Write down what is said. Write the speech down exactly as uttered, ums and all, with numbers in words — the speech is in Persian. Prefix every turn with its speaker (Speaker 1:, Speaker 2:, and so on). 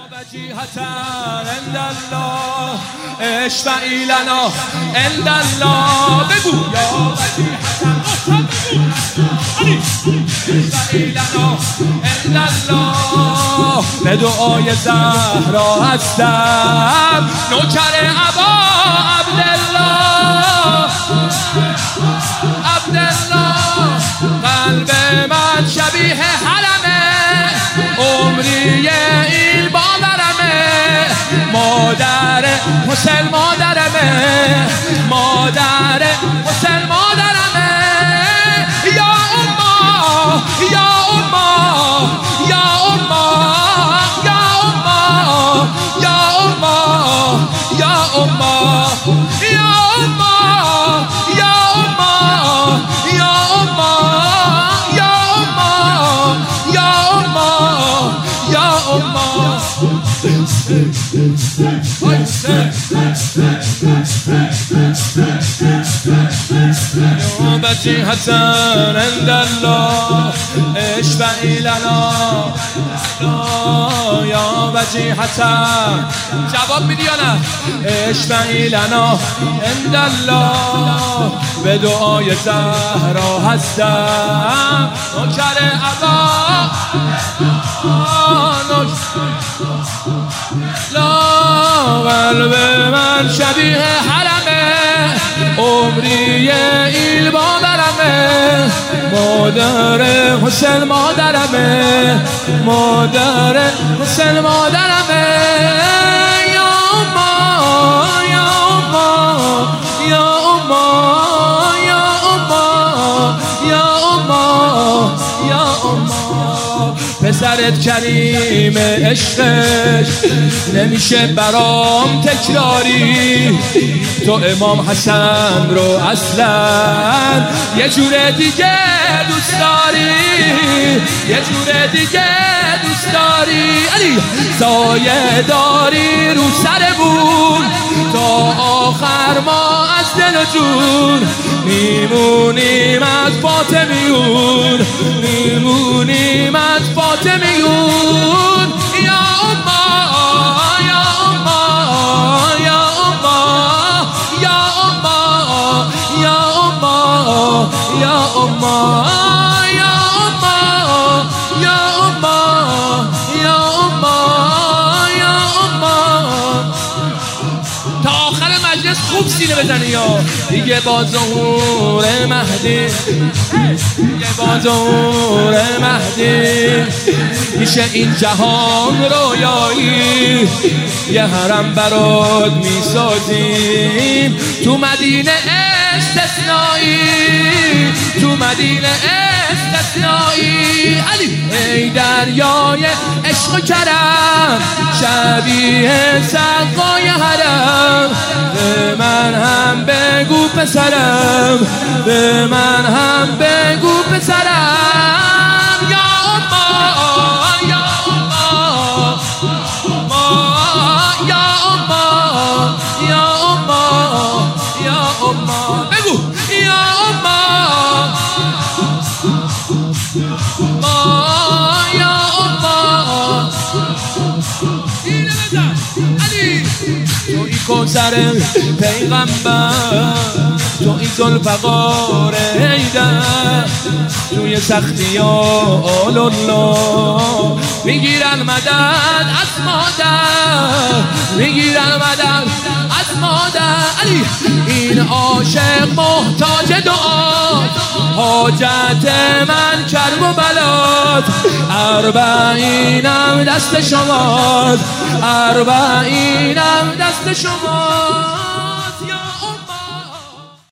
Speaker 1: وجیهة عند الله اشفعی لنا عند الله بگو یا وجیهة اشفعی لنا عند الله به دعای زهرا هستم نوکر ابا عبدالله عبدالله قلب من شبیه حرمه عمری این باورمه مادر حسین مادرمه مادر حسین مادرمه یا اما یا اما یا اما یا اما یا اما یا اما یا اما یا اما یا اما یا اما یا اما یا اما وجیهة عند الله اشفعی لنا یا وجیهة جواب میدی یا نه اشفعی لنا عند الله به دعای زهرا هستم نوکر ابا لا قلب من شبیه حرمه عمری ایل باورمه مادر حسین مادرمه مادر حسین مادرمه یا اما یا اما یا اما یا اما یا اما یا اما پسرت کریم عشقش نمیشه برام تکراری تو امام حسن رو اصلا یه جور دیگه دوست داری یه جور دیگه دوست داری علی سایه داری رو سرمون تا آخر ما از دل و جون میمونیم از فاطمیون میمونیم از فاطمیون یا اما یا اما یا اما یا اما یا اما یا اما یا اما یا اما یا اما یا اما تا آخر مجلس خوب سینه بزنی یا دیگه با ظهور مهدی دیگه با ظهور مهدی میشه این جهان رویایی یه حرم برات میسازیم تو مدینه استثنایی تو مدینه استثنایی علی ای دریای عشق و کرم شبیه سقای حرم به من هم بگو پسرم به من هم بگو پسرم یا اما یا اما یا اما یا اما یا اما بگو یا اما یا اما اینه بزن علی توی کوثر پیغمبر توی ذوالفقار حیدر توی سختی آل الله میگیرن مدد از مادر میگیرن مدد از مادر علی این عاشق محتاج دعا حاجت من کرب و بلاد اربعینم دست شماست اربعینم دست شماست